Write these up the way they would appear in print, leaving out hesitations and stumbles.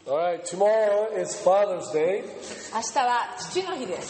Alright, tomorrow is Father's Day. 明日は父の日です。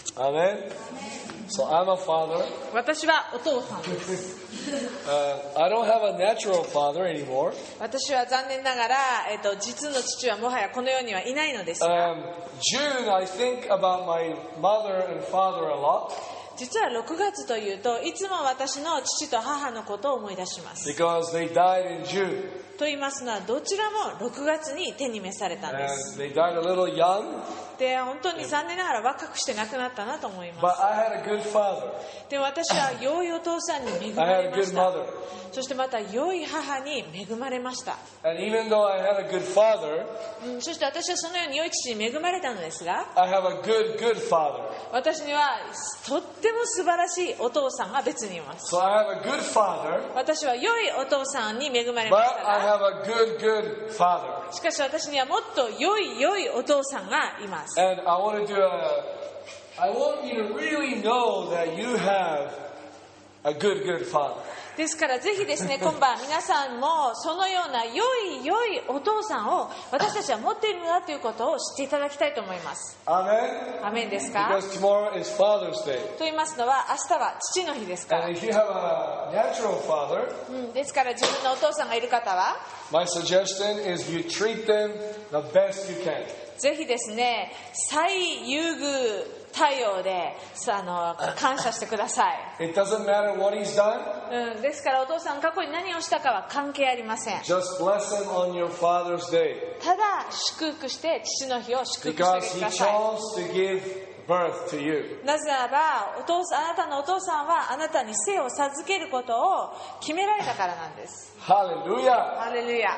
Amen. So I'm a father. 私はお父さんです。 I don't have a natural father anymore. 私は残念ながら、実の父はもはやこの世にはいないのですが、 June, I think about my mother and father a lot. 実は6月というといつも私の父と母のことを思い出します。 Because they died in June. と言いますのはどちらも6月に天に召されたんで And す。 they died a little young. で、本当に残念ながら若くして亡くなったなと思いま But す。 I had a good father. でも私は良いお父さんに恵ま I れ had a ま good した。 mother. そしてまた良い母に恵まれました。 And even though I had a good father, そして私はそのように良い父に恵まれたのですが、 I have a good father. 私にはとっても素晴らしいお父さんが別にいます。 So I have a good father, 私は良いお父さんに恵まれまし but た I が、 have a good father. しかし私にはもっと良いお父さんがいます。 And I want you to really know that you have a good father. ですからぜひですね、今晩皆さんもそのような良いお父さんを私たちは持っているのだということを知っていただきたいと思います。 Amen? アメンですか？ Because tomorrow is Father's Day. と言いますのは明日は父の日ですから。 And if you have a natural father, ですから自分のお父さんがいる方は my suggestion is you treat them the best you can. ぜひですね、最優遇対応で感謝してください。 It doesn't matter what he's done. ですからお父さん過去に何をしたかは関係ありません。 Just bless him on your Father's Day. ただ祝福して父の日を祝福してあげ Because てく he ださい。 chose to give birth to you. なぜならばあなたのお父さんはあなたに生を授けることを決められたからなんです。 Hallelujah. ハレルヤ。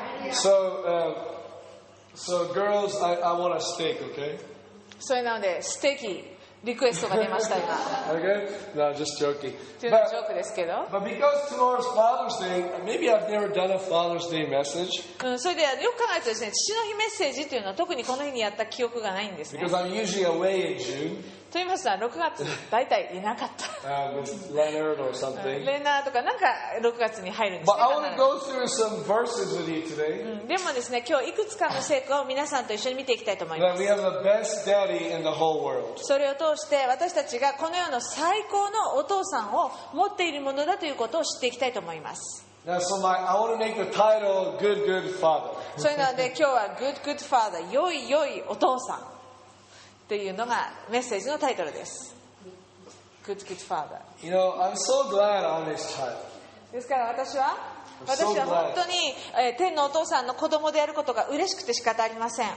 So girls, I want a steak, okay? それなのでステーキリクエストが出ました今。 Okay? No, just joking. というのはジョークですけど、 But because tomorrow's Father's Day, maybe I've never done a Father's Day message それでよく考えるとですね、父の日メッセージというのは特にこの日にやった記憶がないんですね。 because I'm usually away in June と言いますのは6月大体いなかった。 with Leonard or something. レナーとかなんか6月に入るんです But ね。 I want to go through some verses with you today でもですね、今日いくつかの聖句を皆さんと一緒に見ていきたいと思いま that す。 we have the best daddy in the whole world. それを通して私たちがこの世の最高のお父さんを持っているものだということを知っていきたいと思います。 Now, so I want to make the title Good Father. それなので今日は Good Father 良いお父さんというのがメッセージのタイトルです。 Good Father。 You know, I'm so glad I'm his child. ですから私は本当に天のお父さんの子供であることが嬉しくて仕方ありません。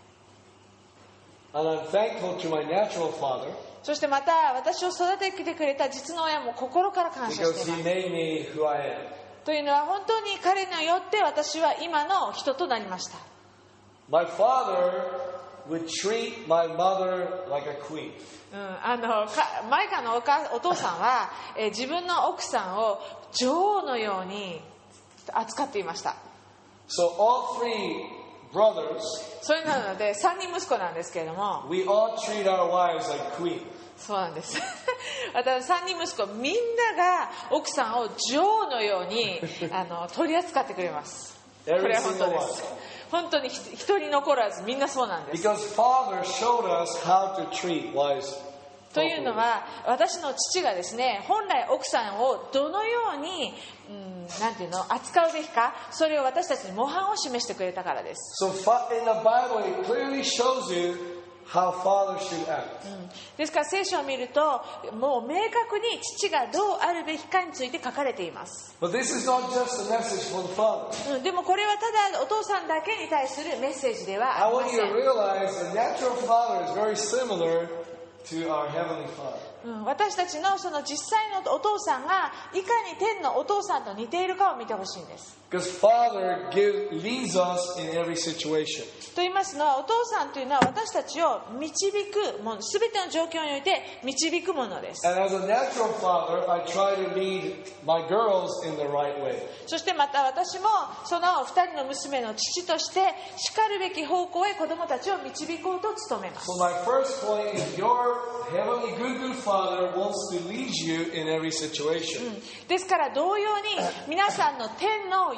And I'm thankful to my natural father そしてまた私を育ててくれた実の親も心から感謝して because い he ます。 made me who I am. というのは本当に彼によって私は今の人となりました。 My father would treat my mother like a queen. マイカのお父さんは、自分の奥さんを女王のように扱っていました。 So all three brothers, それなので3人息子なんですけれども、 we all treat our wives like queen. そうなんです私3人息子みんなが奥さんを女王のように取り扱ってくれます。これは本当です。本当に一人残らずみんなそうなんです。 Because father showed us how to treat wives. というのは私の父がですね、本来奥さんをどのように、なんていうの扱うべきか、それを私たちに模範を示してくれたからです。 So in the Bible, it clearly shows you how father should act. ですから聖書を見るともう明確に父がどうあるべきかについて書かれています。 But this is not just a message for the father. でもこれはただお父さんだけに対するメッセージでは I ありま want せ you ん to。realize the natural father is very similar to our heavenly father. 私たちのその実際のお父さんがいかに天のお父さんと似ているかを見てほしいんです。 Because father leads us in every situation. と言いますのはお父さんというのは私たちを導くもの、全ての状況において導くものです。 And as a natural father, I try to lead my girls in the right way. そしてまた私もその2人の娘の父としてしかるべき方向へ子供たちを導こうと努めます。 So my first point is your heavenly good father wants to lead you in every situation. ですから同様に皆さんの天の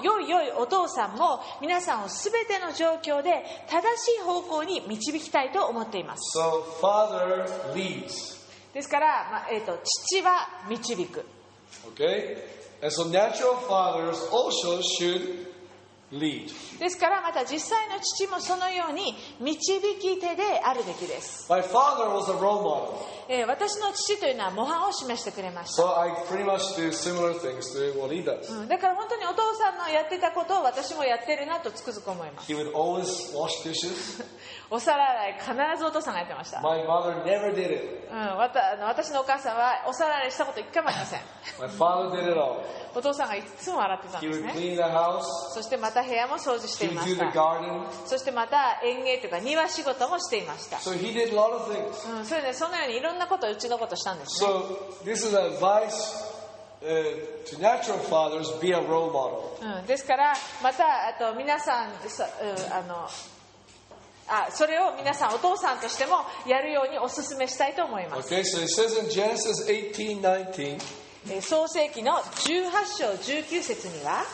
良いお父さんも皆さんをすべての状況で正しい方向に導きたいと思っています。 So father leads. ですから、父は導く。 Okay? And so natural fathers also should lead. ですからまた実際の父もそのように導き手であるべきです。 My father was a role model. 私の父というのは模範を示してくれました。 So I pretty much do similar things to what he does. だから本当にお父さんのやってたことを私もやってるなとつくづく思います。 He would always wash dishes. お皿洗い必ずお父さんがやってました。 My mother never did it. 私のお母さんはお皿洗いしたこと一回もありません。 My father did it all. お父さんがいつも洗ってたん He です would ね。 clean the house. そしてまた部屋も掃除して He い would ま do し the た。 garden. そしてまた園芸というか庭仕事もしていました。 So he did a lot of things. それでそのようにいろんなことをうちのことしたんですね。 So this is advice to natural fathers: be a role model. ですからまた皆さんそれを皆さんお父さんとしてもやるようにお勧めしたいと思います。 Okay, so it says in Genesis 18:19. 創世記の18章19節には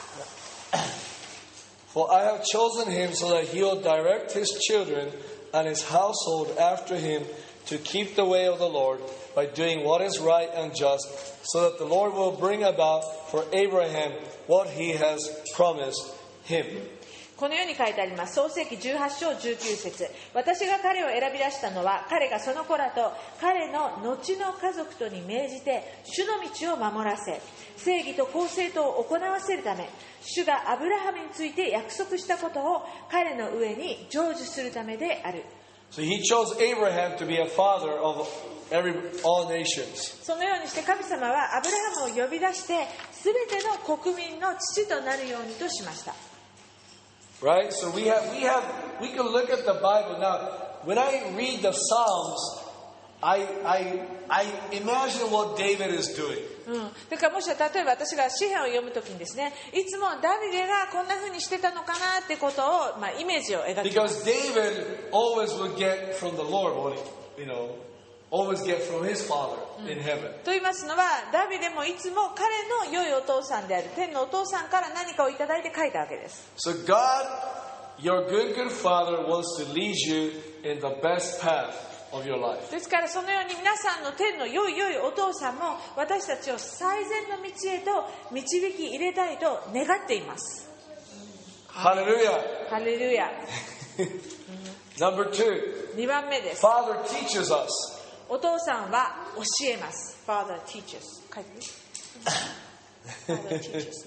For I have chosen him so that he will direct his children and his household after him to keep the way of the Lord by doing what is right and just, so that the Lord will bring about for Abraham what he has promised him. このように書いてあります。創世記18章19節。私が彼を選び出したのは、彼がその子らと彼の後の家族とに命じて主の道を守らせ、正義と公正とを行わせるため、主がアブラハムについて約束したことを彼の上に成就するためである。 So he chose Abraham to be a father of all nations. そのようにして神様はアブラハムを呼び出して、すべての国民の父となるようにとしました。 Right? So we can look at the Bible now. When I read the Psalms, I imagine what David is doing. だからもし例えば私が詩篇を読むときにですね、いつもダビデがこんな風にしてたのかなってことを、イメージを描きます。 Because David always would get from the Lord, always get from his Father in heaven. と言いますのは、ダビデもいつも彼の良いお父さんである天のお父さんから何かをいただいて書いたわけです。 So God, your good Father, wants to lead you in the best path of your life. ですからそのように皆さんの天の良いお父さんも私たちを最善の道へと導き入れたいと願っています。 Hallelujah. ハレルヤ。 Number 2. 2番目です。 Father teaches us. お父さんは教えます。Father teaches。書いてる？ Father teaches。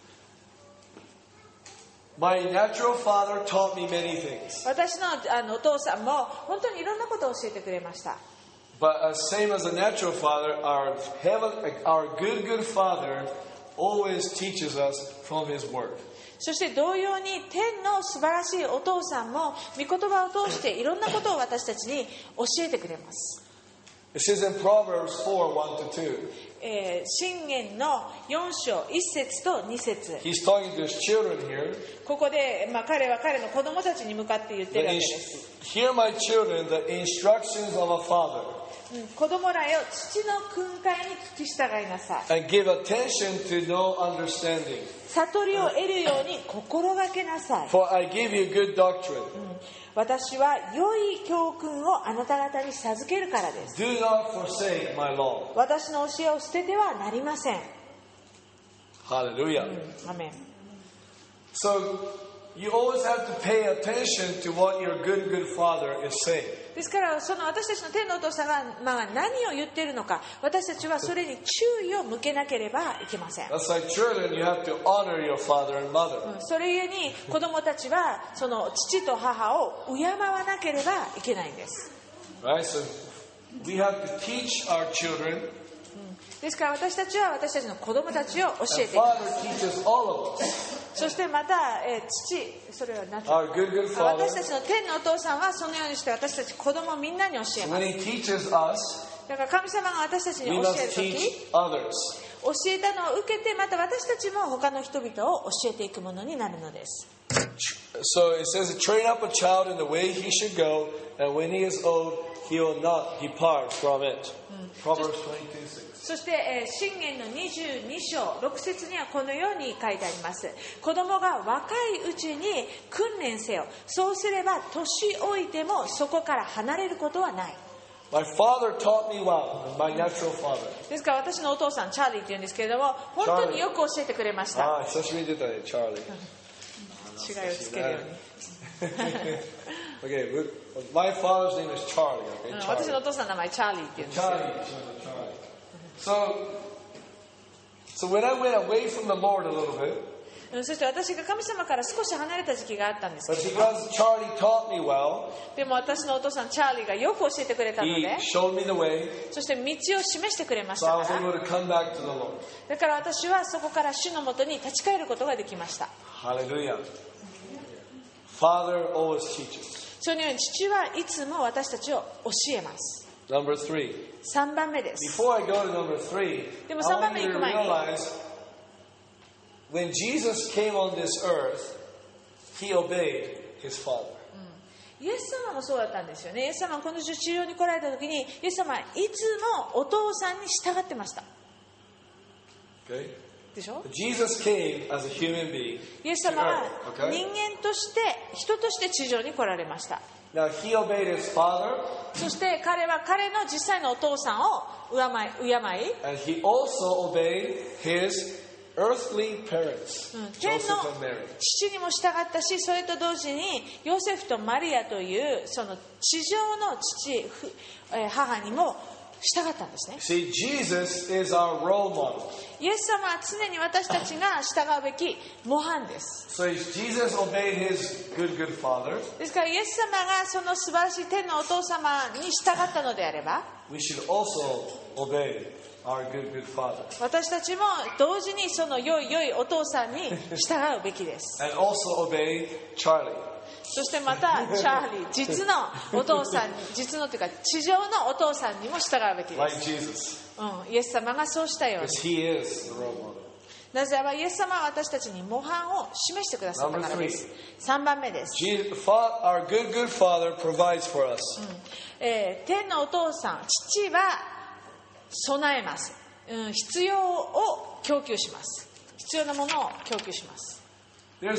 My natural father taught me many things. 私のお父さんも本当にいろんなことを教えてくれました。 But same as a natural father, our good Father always teaches us from His Word. そして同様に天の素晴らしいお父さんも御言葉を通していろんなことを私たちに教えてくれます。 It says in Proverbs 4:1-2. 箴言の4章1節と2節。 He's talking to his children here. ここで、彼は彼の子供たちに向かって言ってるわけです。 Hear my children, the instructions of a father, 子供らよ、父の訓戒に聞き従いなさい。 and give attention to no understanding. 悟りを得るように心がけなさい。 For I give you good doctrine. 私は良い教訓をあなた方に授けるからです。 Do not forsake my law. 私の教えを捨ててはなりません。 Hallelujah. アメン。 So you always have to pay attention to what your good father is saying. ですからその私たちの天のお父さんが、何を言っているのか、私たちはそれに注意を向けなければいけません。 That's like children, you have to honor your father and mother. それゆえに子供たちはその父と母を敬わなければいけないんです。 Right? So we have to teach our children. ですから私たちは私たちの子供たちを教え And ていきま Father teaches all of us. す。そしてまた、それは何 Our good father. 私たちの天のお父さんはそのようにして私たち子供みんなに教え So ま when す。 He teaches us, だから神様が私たちに we 教 must えるとき、 teach others. 教えたのを受けてまた私たちも他の人々を教えていくものになるのです。 So it says, train up a child in the way he should go, and when he is old, he will not depart from it. Proverbs 22:6. そして、箴言の22章6節にはこのように書いてあります。子供が若いうちに訓練せよ。そうすれば年老いてもそこから離れることはない。 My father taught me well, my natural father. ですから私のお父さんチャーリーって言うんですけれども、本当によく教えてくれました。 久しぶりに出たね、チャーリー。 違いをつけるように。 Okay, my father's name is Charlie. Okay, 私のお父さんの名前チャーリーって言うんですよ。 So when I went away from the Lord a little bit, そして私が神様から少し離れた時期があったんですけ but ど、 because Charlie taught me well, でも私のお父さんチャーリーがよく教えてくれたの he で、 showed me the way, そして道を示してくれまし so た I か was ら、 able to come back to the Lord. だから私はそこから主のもとに立ち返ることができました。 Hallelujah. Father always teaches. そのように父はいつも私たちを教えます。 Number 3. 3番目です。 Before I go to number 3, でも I 3番 want 目 you 行 to く前に、 realize when Jesus came on this earth, he obeyed his Father. イエス様もそうだったんですよね。イエス様はこの地上に来られた時に、イエス様はいつもお父さんに従ってました。 Okay? でしょ？ Jesus came as a human being イエス to 様は earth. 人 Okay? 間として、人として地上に来られました。 Now he obeyed his Father, そして彼は彼の実際のお父さんを敬い、 and he also obeyed his earthly parents, 天 Joseph の and Mary. 父にも従ったし、それと同時にヨセフとマリアというその地上の父、母にも従ったんですね。 See, Jesus is our role model. イエス様は常に私たちが従うべき模範です。 So Jesus obeyed his good father. ですからイエス様がその素晴らしい天のお父様に従ったのであれば、 We should also obey our good father. 私たちも同時にその良いお父さんに従うべきです。 And also obey Charlie. そしてまたチャーリー、実のお父さんに、実のというか地上のお父さんにも従うべきで Like す。 Jesus. イエス様がそうしたように。 Because he is the role model. なぜならばイエス様は私たちに模範を示してくださったからです。3番目です。 Our good father provides for us. 天のお父さん、父は備えます。必要を供給します。必要なものを供給します。 There's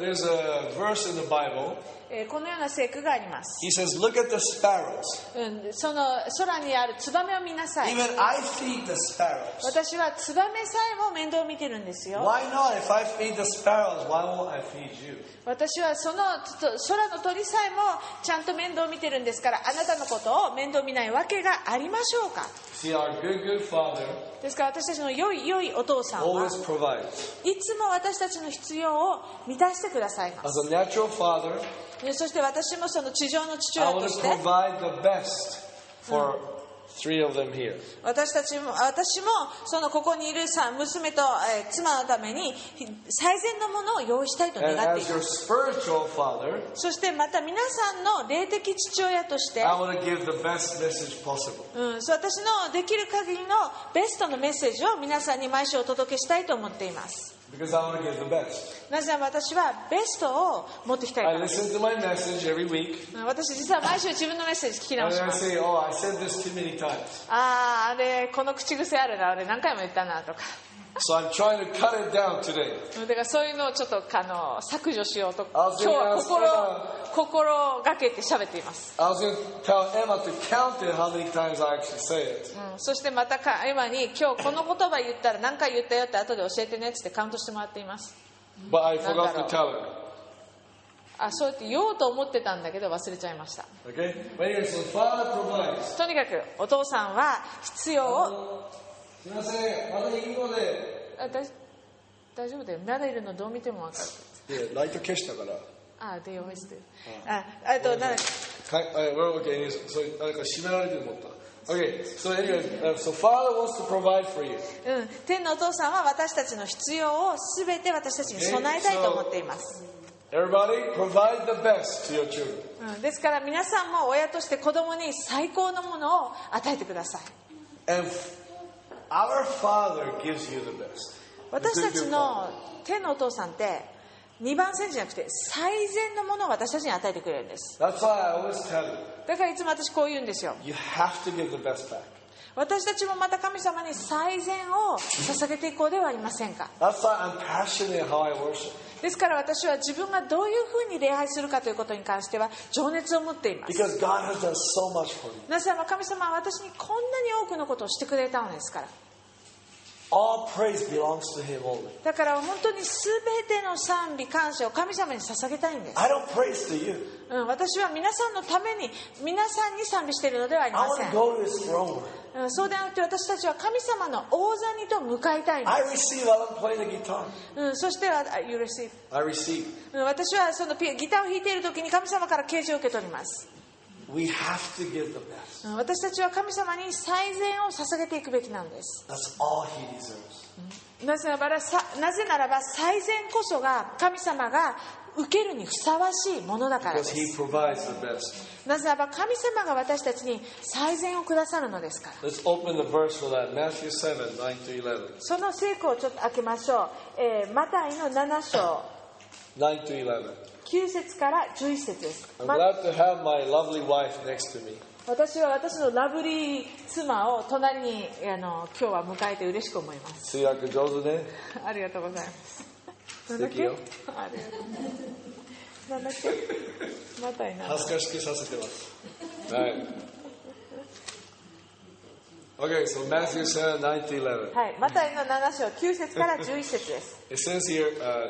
a verse in the Bible. このような聖句があります。 He says, look at the sparrows. その空にあるツバメを見なさい。 Even I feed the sparrows. 私はツバメさえも面倒を見てるんですよ。 Why not? If I feed the sparrows, why won't I feed you? 私はその空の鳥さえもちゃんと面倒を見てるんですから、あなたのことを面倒見ないわけがありましょうか。 See, our good father ですから私たちの良いお父さんは always provides. いつも私たちの必要を満たしてくださいます。 As a natural father, そして私もその地上の父 I 親 want と to して provide the best for 3 of them here. 私もそのここにいる娘と妻のために最善のものを用意したいと願 And ってい as ま your す。 spiritual father, そしてまた皆さんの霊的父親として、 I want to give the best message possible. そう私のできる限りのベストのメッセージを皆さんに毎週お届けしたいと思っています。 Because I want to give the best. なぜなら私はベストを持ってきたいか I らです。 listen to my message every week. 私実は毎週自分のメッセージ聞き直 And し then I ます。 say, oh, I said this too many times. あれこの口癖あるな、あれ何回も言ったなとか。 So I'm trying to cut it down today. だからそういうのをちょっと削除しようとあ今日は心がけて喋っています。 I was going to tell Emma to count it how many times I actually say it. そしてまたエマに今日この言葉言ったら何回言ったよって後で教えてねってカウントしてもらっています。 But I forgot to tell her. そうやって言おうと思ってたんだけど忘れちゃいました。 Okay? But anyway, so Father provides. とにかくお父さんは必要をすみません、まだいいので。 大丈夫だよ。まだいるのどう見ても分かる。 いや、ライト消したから。 で用意して。あと何？ Okay, so なんか閉められてると思った。Okay, so anyway, so Father wants to provide for you. 天のお父さんは私たちの必要をすべて私たちに備えたいと思っています。 Everybody, provide the best to your children. ですから皆さんも親として子供に最高のものを与えてください。 And our Father gives you the best. 私たちの天のお父さんって 2番煎じじゃなくて最善のものを私たちに与えてくれるんです。 That's why I always tell you, だからいつも私こう言うんですよ。 you have to give the best back. 私たちもまた神様に最善を捧げていこうではありませんか。 That's why I'm passionate in how I worship. ですから私は自分がどういうふうに礼拝するかということに関しては情熱を持っています。 Because God has done so much for me. なぜなら神様は私にこんなに多くのことをしてくれたのですから。 All praise belongs to Him only. だから本当に全ての賛美感謝を神様に捧げたいんです。 I don't praise to you. 私は皆さんのために皆さんに賛美しているのではあり I ませ want ん。 to go to His throne. そうではなくて私たちは神様の王座にと向かいたいんで I receive while I'm playing the guitar. す。そしてYou receive. I receive. 私はそのギターを弾いている時に神様から啓示を受け取ります。 We have to give the best. 私たちは神様に最善を捧げていくべきなんです。 That's all He deserves. なぜならば最善こそが神様が受けるにふさわしいものだからで Because He す。 provides the best. なぜならば神様が私たちに最善をくださるのですから。 Let's open the verse for that. Matthew 7, 9 to 11. その聖句をちょっと開けましょう。マタイの7章 9 to 11. 9節から11節です。 I'm glad to have my lovely wife next to me. 私は私のラブリー妻を隣に今日は迎えて嬉しく思います。 通訳上手ね。 ありがとうございます。 素敵よ。 ありがとう。なんだっけ。マタイな。 恥ずかしくさせてます。はい。Okay, so Matthew 7, 9 to 11. はい、マタイの7章9節から11節です。 It says here,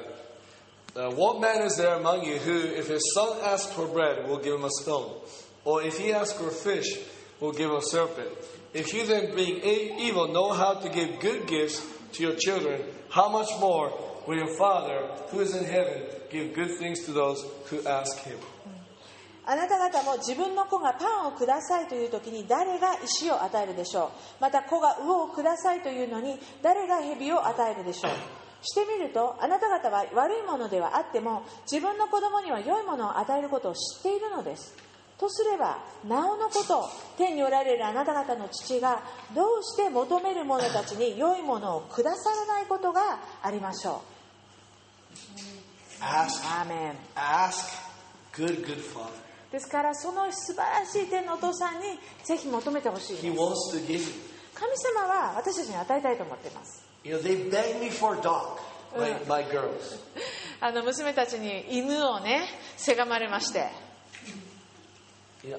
what man is there among you who, if his son asks for bread, will give him a stone? Or if he asks for fish, will give him a serpent? If you then, being evil, know how to give good gifts to your children, how much more will your Father, who is in heaven, give good things to those who ask him? あなた方も自分の子がパンをくださいという時に誰が石を与えるでしょう。また子が魚をくださいというのに誰が蛇を与えるでしょう。してみるとあなた方は悪いものではあっても自分の子供には良いものを与えることを知っているのです。とすればなおのこと天におられるあなた方の父がどうして求める者たちに良いものをくださらないことがありましょう。 Ask, アーメン。 ask, good Father. ですからその素晴らしい天のお父さんにぜひ求めてほしい He です。 wants to give you. 神様は私たちに与えたいと思っています。 You know, they beg me for a dog, my girls. 娘たちに犬をねせがまれまして、 You know,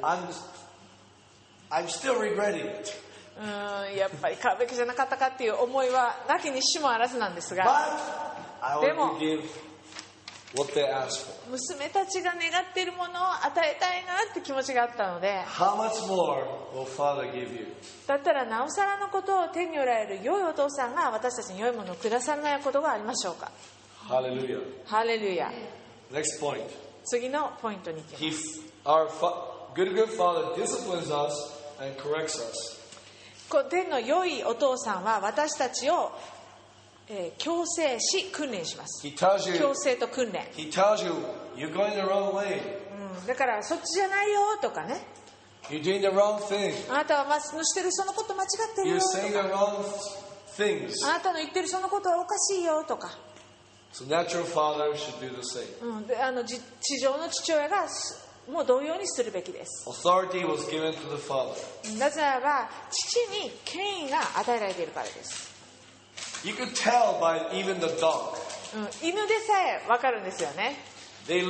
I'm still regretting it. やっぱり買うべきじゃなかったかっていう思いはなきにしもあらずなんです But が、 I want to give what they ask for. 娘たちが願っているものを与えたいなって気持ちがあったので、 How much more will Father give you? だったらなおさらのことを天におられる良いお父さんが私たちに良いものをくださらないことがありましょうか。 Hallelujah. ハレルヤ。 Next point. 次のポイントに行きます。 Our good Father disciplines us and corrects us. 天の良いお父さんは私たちを強制し訓練します。 He tells you, 強制と訓練、 He tells you, you're going the wrong way. だからそっちじゃないよとかね、 You're doing the wrong thing. あなたはしてるそのこと間違ってるよ You're と saying the か、 wrong things. あなたの言ってるそのことはおかしいよとか、 So natural father should do the same. で地上の父親がもう同様にするべきです。 Authority was given to the father. なぜならば父に権威が与えられているからです。 You could tell by even the dog. 犬でさえ分かるんですよね。 They'll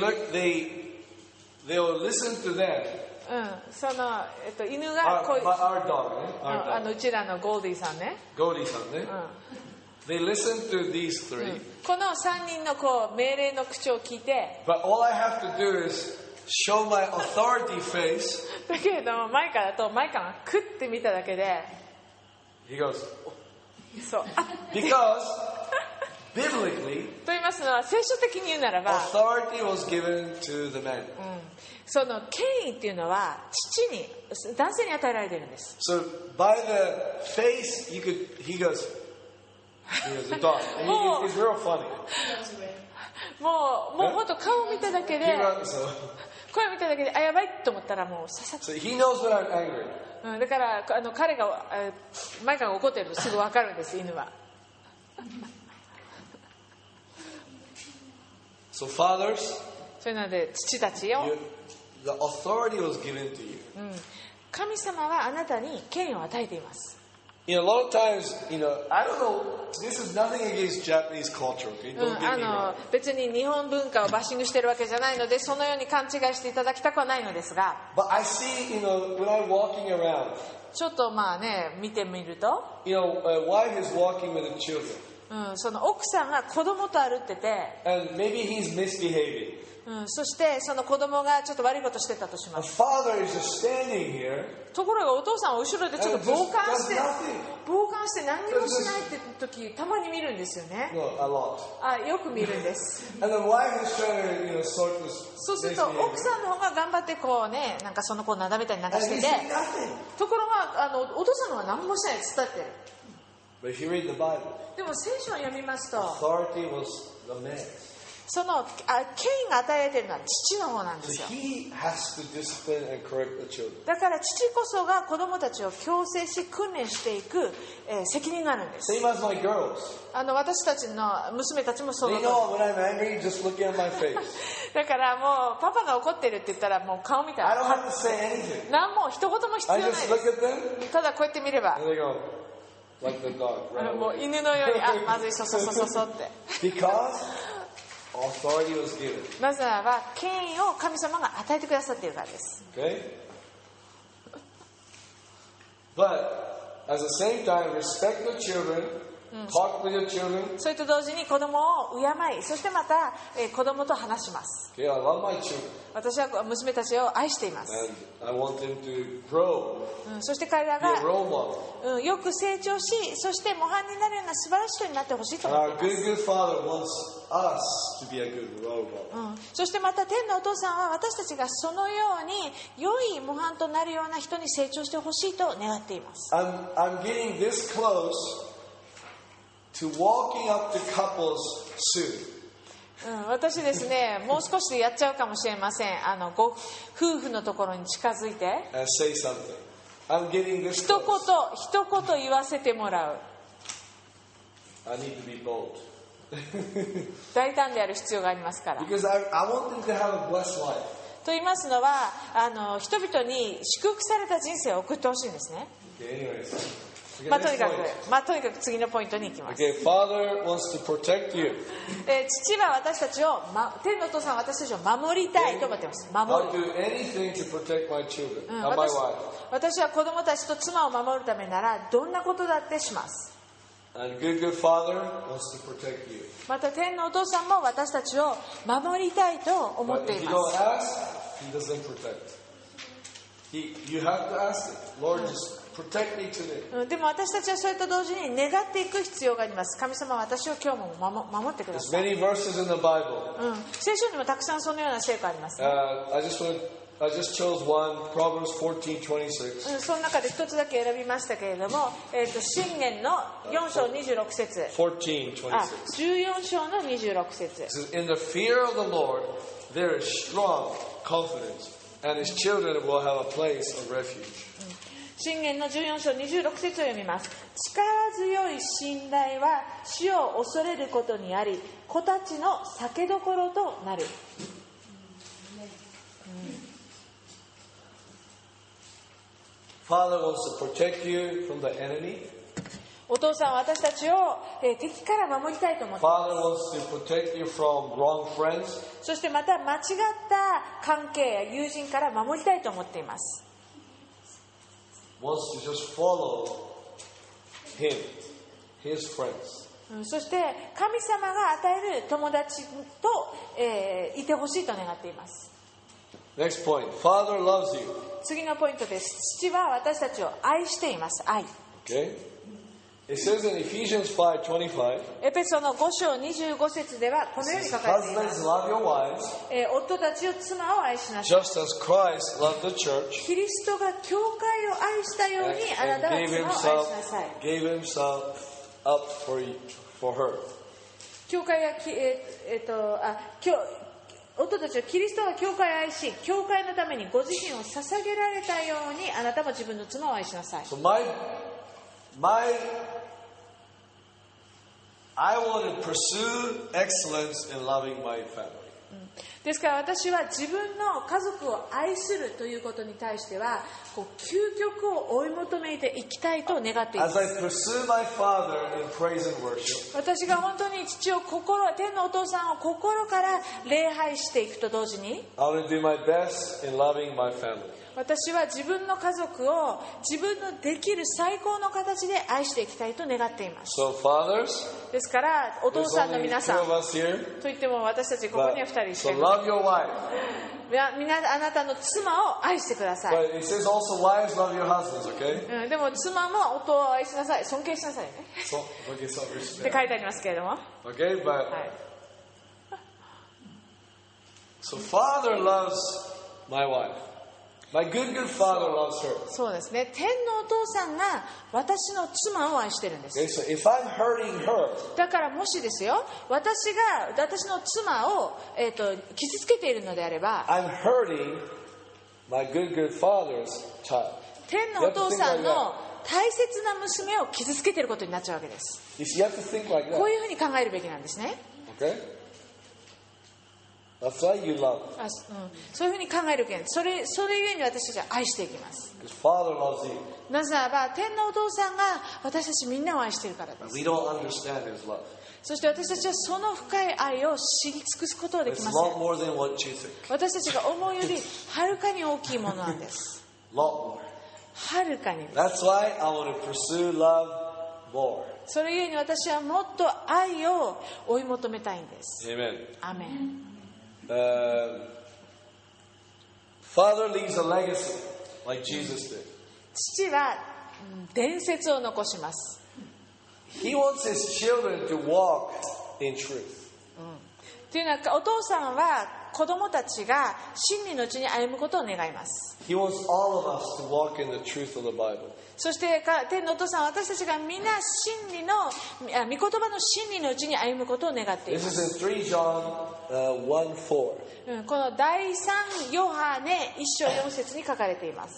listen to them. その、犬がこう Our dog, うちらのゴーディさんね、 Goldieさんね。They listen to these three. この3人の命令の口を聞いて、 But all I have to do is show my authority face. だけれどもマイカだとマイカがクッて見ただけで、 He goes, そう、 because biblically, と言いますのは聖書的に言うならば、 authority was given to the man. その権威っていうのは父に男性に与えられているんです。 So by the face, he goes, the dog. And he's real funny. もう本当顔を見ただけで、 He runs, so 声を見ただけでやばいと思ったらもうささっと、 he knows when I'm angry. だから彼がマイカが怒ってるとすぐ分かるんです、犬は。 So fathers, それなので父たちよ、 the authority was given to you. 神様はあなたに権威を与えています。 You know, a lot of times, I don't know, this is nothing against Japanese culture, okay? Don't get me wrong. 別に日本文化をバッシングしてるわけじゃないので、そのように勘違いしていただきたくはないのですが、 But I see, when I'm walking around, ちょっと見てみると、 a wife is walking with the children. その奥さんが子供と歩ってて、 And maybe he's misbehaving. そしてその子供がちょっと悪いことしてたとしま The す。 father is just standing here. ところがお父さんは後ろでちょっと傍観して does nothing. 何もしないって時たまに見るんですよね。 No, a lot. よく見るんです。 And the wife is trying to, sort this そうすると misbehavior. 奥さんの方が頑張ってなんかその子をなだめたりなんか And して he's て、 doing nothing. ところがお父さんの方は何もしないで伝ってる。 But if you read the Bible, でも聖書を読みますと、 authority was the man. その権威が与えられているのは父の方なんで So すよ。 he has to discipline and correct the children. だから父こそが子供たちを矯正し訓練していく、責任があるんです。 Same as my girls. 私たちの娘たちもそう They だと know when I'm angry, just look at my face. だからもうパパが怒ってるって言ったらもう顔見た I ら don't have to say anything. 何も一言も必要 I ない just で look す。 at them ただこうやって見れば and they go like the dog. Right もう away. 犬のようにまずいそうって Because authority was given. なぜならば権威を神様が与えてくださっているからです。 Okay? But at the same time, respect the children, talk with your children. それと同時に子供を敬い、そしてまた、子供と話します。 Okay, I love my children. 私は娘たちを愛しています。 And I want them to grow, そして彼ら be a が、 role model. よく成長し、そして模範になるような素晴らしい人になってほしいと And 思 our っています。 good Father wants us to be a good role model. そしてまた天のお父さんは私たちがそのように良い模範となるような人に成長してほしいと願っています。 I'm getting this close to walking up to couples soon. 私ですね、もう少しでやっちゃうかもしれません。ご夫婦のところに近づいて And say something. I'm getting this 一 close. 言言わせてもらう。 I need to be bold. 大胆である必要がありますから。 Because I want them to have a blessed life. と言いますのは人々に祝福された人生を送ってほしいんですね。 Okay, anyways. Okay, とに next か point. くとにかく次のポイントに行きます。 Okay, Father wants to protect you. 父は私たちを、天のお父さんは私たちを守りたいと思っています。守 I'll る。 do anything to protect my children and my wife. 私は子供たちと妻を守るためならどんなことだってします。 And good Father wants to protect you. また天のお父さんも私たちを守りたいと思っ But て if い you ま don't す。 ask, He doesn't protect. You have to ask Him. Lord, just protect me today. でも私たちはそれと同時に願っていく必要があります。神様は私を今日も守ってくだ There's さい。 many verses in the Bible. 聖書にもたくさんそのような聖句あります、ね。 I just chose one, Proverbs 14:26. その中で一つだけ選びましたけれども、箴言の4章26節。 14:26. 14章の26節。 It says, In the fear of the Lord, there is strong confidence, and His children will have a place of refuge. 箴言の14章26節を読みます。力強い信頼は死を恐れることにあり、子たちの酒どころとなる。 Father wants to protect you from the enemy. お父さんは私たちを敵から守りたいと思っていま Father wants to protect you from wrong friends. す。そしてまた間違った関係や友人から守りたいと思っています。 Wants to just follow Him, His friends. そして神様が与える友達と、いてほしいと願っています。 Next point. Father loves you. 次のポイントです。父は私たちを愛しています。愛。 Okay? It says in Ephesians 5:25. エペソの5章25節ではこのように書かれていま Husbands す。 love your wives, 夫たちを妻を愛しなさい。 just as Christ loved the church キリストが教会を愛したようにあなたは and 妻を愛しなさい。 gave himself up for her. 教会や夫たちはキリストが教会を愛し、教会のためにご自身を捧げられたようにあなたも自分の妻を愛しなさい。 So I want to pursue excellence in loving my family. ですから私は自分の家族を愛するということに対しては究極を追い求めていきたいと願っています。 As I pursue my Father in praise and worship, 私が本当に父を天のお父さんを心から礼拝していくと同時に I want to do my best in loving my family. 私は自分の家族を自分のできる最高の形で愛していきたいと願っています。 So fathers, ですからお父 there's さんの only 皆 two さん of us here. といっても私たちここには2人 But, しか so いません。 love your wife. あなたの妻を愛してください。 But it says also wives love your husbands, okay? でも妻も夫を愛しなさい、尊敬しなさいね So, okay, so って書いてありますけれども、 okay, but はい、 so father loves my wife. My good father loves her. そうですね。天のお父さんが私の妻を愛してるんです。 Okay, so if I'm hurting her, だからもしですよ、私の妻を、傷つけているのであれば、 I'm hurting my good father's child. 天のお父さんの大切な娘を傷つけていることになっちゃうわけです。 You see, you have to think like こう that. いうふうに考えるべきなんですね。 Okay? That's why you love. そういうふうに考えるべきなんです。それゆえに私たちは愛していきます。 Because father loves you. なぜならば天のお父さんが私たちみんなを愛しているからです。 We don't understand his love. そして私たちはその深い愛を知り尽くすことはでき It's ま a せん。 lot more than what you think. 私たちが思うよりはるかに大きいものなんです。 A lot more. はるかにです。 That's why I want to pursue love more. それゆえに私はもっと愛を追い求めたいんです。 Amen. アメン。 Father leaves a legacy like Jesus did. 父は伝説を残します。 He wants his children to walk in truth. というのはお父さんは子供たちが真理のうちに歩むことを願います。 He wants all of us to walk in the truth of the Bible. そして天のお父さんは私たちが皆真理の御言葉の真理のうちに歩むことを願っていま This す。 is in 3 John 1:4. この第3ヨハネ1章4節に書かれています。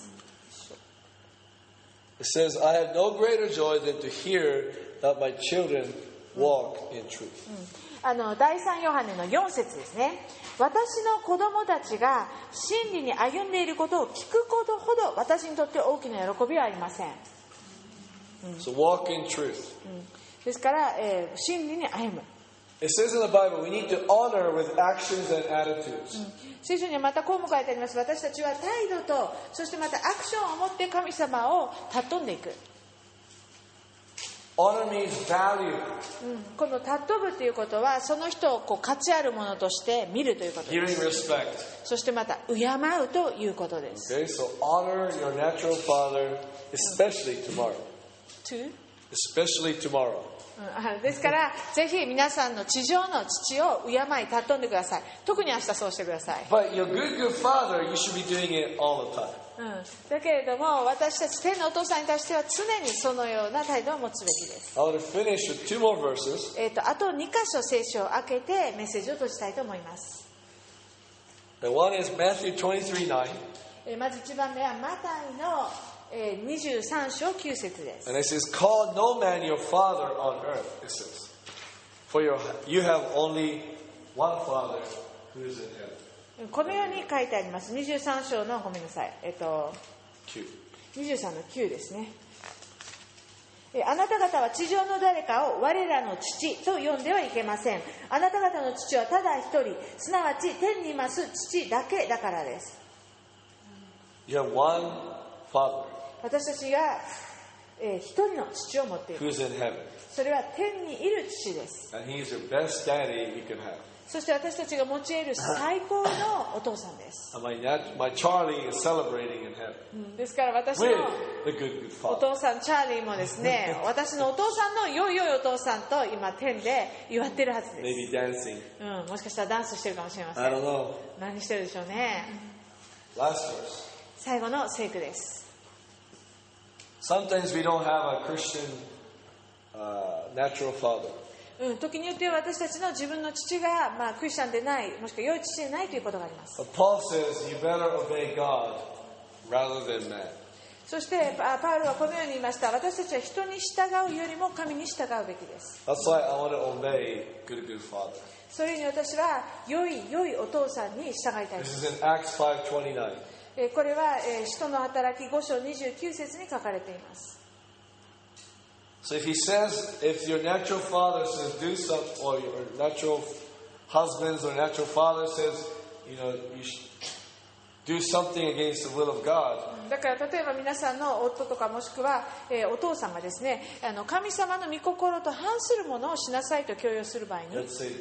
It says, I have no greater joy than to hear that my children walk in truth. 第3ヨハネの4節ですね。私の子供たちが真理に歩んでいることを聞くことほど私にとって大きな喜びはありません。 So walk in truth. ですから、真理に歩む。 It says in the Bible, we need to honor with actions and attitudes. 聖書にはまたこうも書いてあります。私たちは態度とそしてまたアクションを持って神様を尊んでいく。 Honor means value. この尊ぶということはその人を価値あるものとして見るということで Giving す。 respect. そしてまた敬うということです。 Okay, so honor your natural father, especially tomorrow. To? Especially tomorrow. ですからぜひ皆さんの地上の父を敬い尊んでください。特に明日そうしてください。 But your good father, you should be doing it all the time. だけれども私たち天のお父さんに対しては常にそのような態度を持つべきです。 I want to finish with 2 more verses. あと2箇所聖書を開けてメッセージを閉じたいと思います。 The one is Matthew 23:9. まず1番目はマタイの23章9節です。 And it says, Call no man your father on earth, it says. For you have only one father who is in heaven. このように書いてあります。23章のごめんなさい。23の9ですね。あなた方は地上の誰かを我らの父と呼んではいけません。あなた方の父はただ一人、すなわち天にいます父だけだからです。 You have one father 私たちが一人の父を持っている。 who's in heaven. それは天にいる父です。 And he's your best daddy you can have. そして私たちが持ち得る最高のお父さんです。 And my Charlie is celebrating in heaven ですから私 with の the good お father. 父さんチャーリーもですね、私のお父さんの良いお父さんと今天で祝ってるはずで Maybe す。 dancing. もしかしたらダンスしてるかもしれませ I ん。 don't know. 何してるでしょうね。 Last verse. 最後の聖句です。 Sometimes we don't have a Christian natural father. 時によっては私たちの自分の父が、クリスチャンでない、もしくは良い父でないということがあります。 But Paul says you better obey God rather than man. そしてパウロはこのように言いました。私たちは人に従うよりも神に従うべきです。 That's why I want to obey good father. それに私は良いお父さんに従いたいです。 This is in Acts 5:29. これは使徒の働き5章29節に書かれています。 So if your natural father says do something, or your natural husbands or natural father says, you should do something against the will of God. だから例えば皆さんの夫とかもしくは、お父さんがですね、神様の御心と反するものをしなさいと強要する場合に、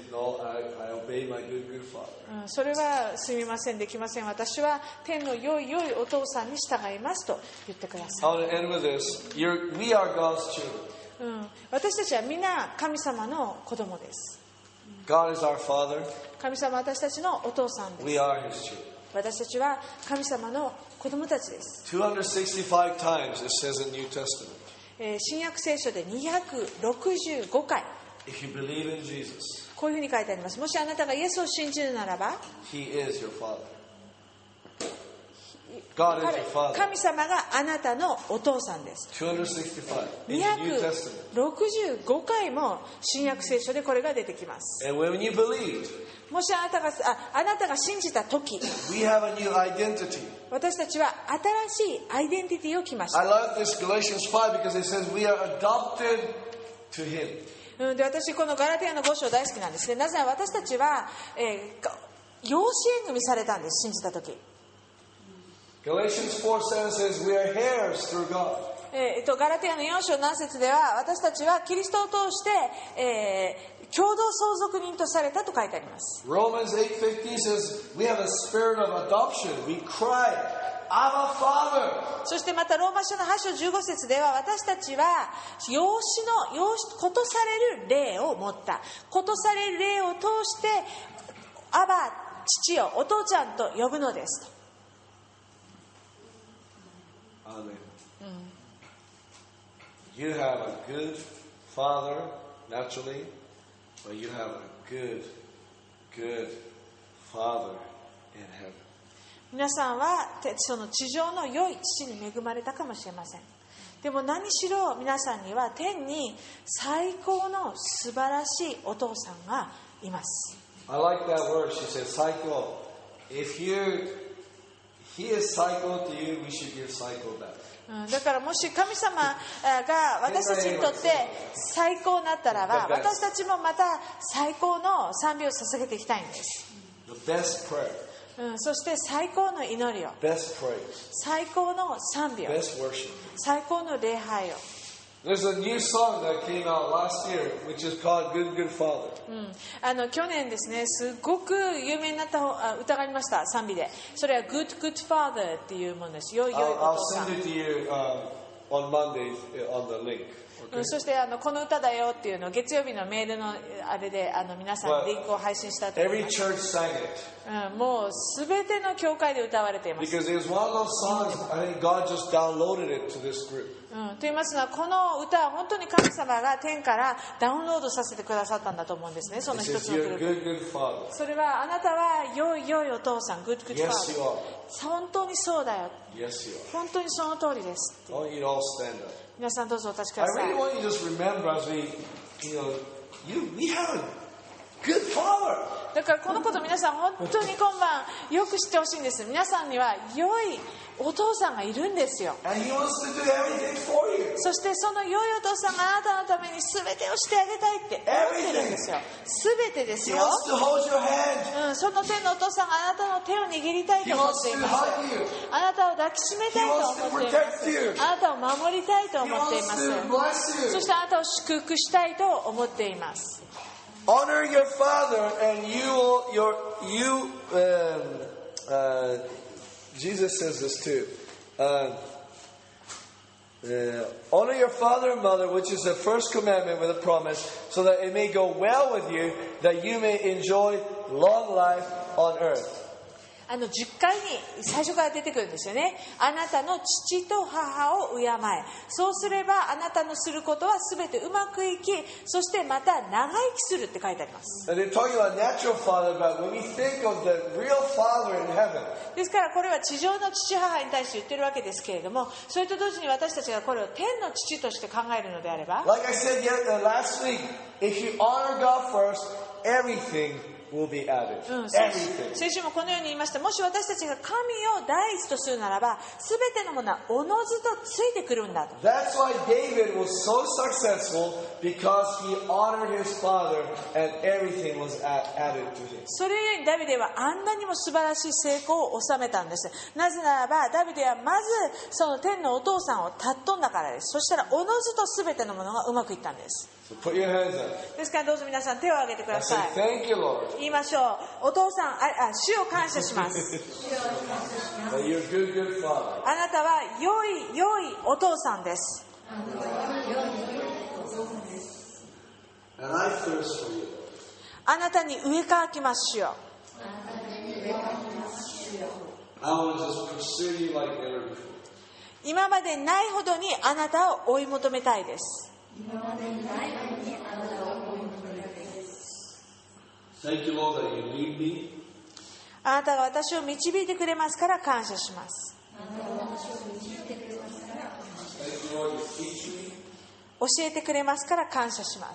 それはすみません、できません、私は天の良いお父さんに従いますと言ってください。 We are God's children. 私たちは皆神様の子供です。 God is our Father. 神様は私たちのお父さんです。 We are His children. 私たちは神様の子供たちです。 265 times it says in New Testament. 新約聖書で265回 If you believe in Jesus, こういうふうに書いてあります。もしあなたがイエスを信じるならば、 He is your Father. God is your Father. 神様があなたのお父さんです。 265 in the New Testament. 265回も新約聖書でこれが出てきます。 And when you believed, もしあなたが信じたとき、 we have a new identity. 私たちは新しいアイデンティティを着ました。 I love this Galatians 5 because it says we are adopted to Him. で、私このガラテヤの5章大好きなんですね。なぜなら私たちは、養子縁組されたんです、信じたとき。 Galatians 4:7 says we are heirs through God. ガラテヤの4章7節では、私たちはキリストを通して、共同相続人とされたと書いてあります。 Romans 8:15 says we have a spirit of adoption. We cry, Abba Father. そしてまたローマ書の8章15節では、私たちはことされる霊を持った。ことされる霊を通してアバ、父よ、お父ちゃんと呼ぶのですと。 Amen. You have a good father naturally, but you have a good father in heaven. 皆さんはその地上の良い父に恵まれたかもしれません。でも何しろ皆さんには天に最高の素晴らしいお父さんがいます。 I like that word. She says, "Psycho." If He is psycho to you, we should give psycho back. だからもし神様が私たちにとって最高だったらば、私たちもまた最高の賛美を捧げていきたいんです。 The best prayer. そして最高の祈りを、 Best praise. 最高の賛美を、 Best worship. 最高の礼拝を。 There's a new song that came out last year, which is called Good Father. 去年ですね、すごく有名になった歌がありました、賛美で。それは Good Father っていうものです。良いお I'll 父さん。 send it to you on Monday on the link. Okay? そしてこの歌だよっていうのを月曜日のメールのあれで皆さんにリンクを配信したと思い Every ます。 church sang it もうすべての教会で歌われています。 because it was one of those songs. I think God just downloaded it to this group. と言いますのは、この歌は本当に神様が天からダウンロードさせてくださったんだと思うんですね。その It 一つ says のグ you're ループ。 good father. それはあなたは良いお父さん、Good Yes, you Father。 are. 本当にそうだよ。 Yes, you are. 本当にその通りです。 I want you to all stand up. 皆さんどうぞお立ちく I ださい。 really want you to just remember as we have a good father. だからこのこと皆さん本当に今晩よく知ってほしいんです。皆さんには良いお父さんがいるんですよ。 And He wants to do everything for you. そしてその良いお父さんがあなたのために全てをしてあげたいって思ってるんですよ。全てです He よ。 wants to hold your hand. その天のお父さんがあなたの手を握りたい He と思っ wants てい to ます。 hug you. あなたを抱きしめ He たいと wants to 思っています。 protect you. あなたを守りたいと He 思ってい wants ま to す。 bless そ you. してあなたを祝福したいと思っています。 Honor your father, and Jesus says this too. Honor your father and mother, which is the first commandment with a promise, so that it may go well with you, that you may enjoy long life on earth. 10回に最初から出てくるんですよね。あなたの父と母を敬え。そうすればあなたのすることはすべてうまくいき、そしてまた長生きするって書いてあります。 And they're talking about natural father, but when we think of the real Father in heaven, ですからこれは地上の父母に対して言ってるわけですけれども、それと同時に私たちがこれを天の父として考えるのであれば、 like I said last week, if you honor God first, everything will be added. Everything. 先週もこのように言いました。もし私たちが神を第一とするならば、すべてのものはおのずとついてくるんだと。 That's why David was so successful, because he honored his father and everything was added to him. それゆえにダビデはあんなにも素晴らしい成功を収めたんです。なぜならばダビデはまずその天のお父さんを尊んだからです。そしたらおのずとすべてのものがうまくいったんです。 So put your hands up. ですからどうぞ皆さん手を挙げてくだ I say, さい。 thank you, Lord, 言いましょう。お父さん、主を感謝します。 that you're a good, good father. あなたは良いお父さんです。 And I thirst for you. あなたに植え替きますよ。 I want to just pursue you like never before. 今までないほどにあなたを追い求めたいです。 Thank you, Lord, that you lead me. あなたが私を導いてくれますから感謝します。 Thank you, Lord, you teach me. 教えてくれますから感謝します。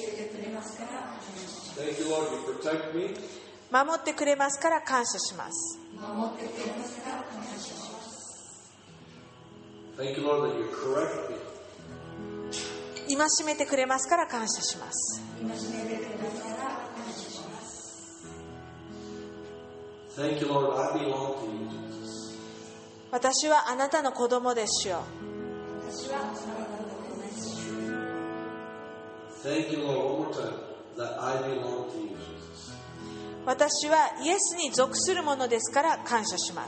Thank you, Lord, you protect me. 守ってくれますから感謝します。 Thank you, Lord, that you correct me. 戒めてくれますから感謝します。 Thank you, Lord, I belong to you, Jesus. 私はあなたの子供ですよ。 Thank you, Lord, one more time, that I belong to you, Jesus. 私はイエスに属するものですから感謝します。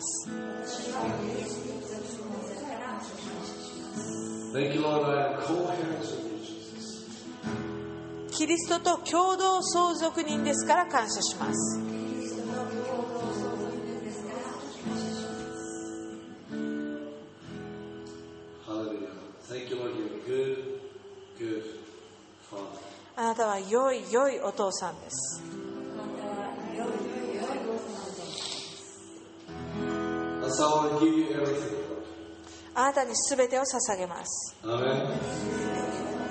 Thank you, Lord, I am co-heirs with you, Jesus. キリストと共同相続人ですから感謝します。 Hallelujah. Thank you, Lord, you're a good, good Father. あなたは良いお父さんです。 That's how I give you everything, Lord. あなたに全てを捧げます。 Amen.